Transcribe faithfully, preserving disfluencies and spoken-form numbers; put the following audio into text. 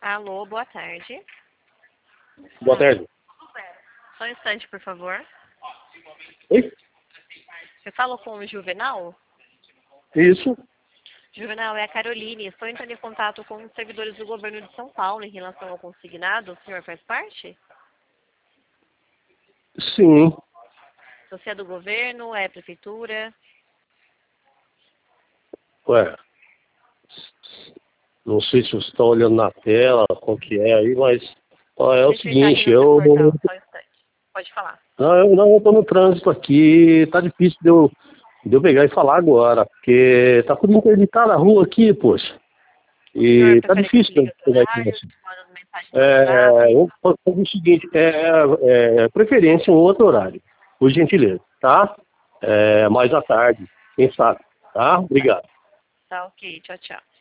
Alô, boa tarde. Boa tarde. Só um instante, por favor. Oi? Eu falo com o Juvenal? Isso. Juvenal, é a Caroline. Estou entrando em contato com os servidores do governo de São Paulo em relação ao consignado. O senhor faz parte? Sim. Você é do governo? É prefeitura? Ué. Não sei se você está olhando na tela, qual que é aí, mas ó, é o Deixa eu entrar aqui seguinte, no seu eu. portal. Só um instante. Pode falar. Não, eu não estou no trânsito aqui, tá difícil de eu, de eu pegar e falar agora, porque tá tudo interditado a rua aqui, poxa. O senhor E tá prefere que eu te difícil de ligue eu outro pegar e horário? conversar. Te mando mensagem no É, WhatsApp? eu posso fazer o seguinte, é, é preferência um outro horário, por gentileza, tá? É, mais à tarde, quem sabe, tá? Obrigado. Tá ok. Tchau, tchau.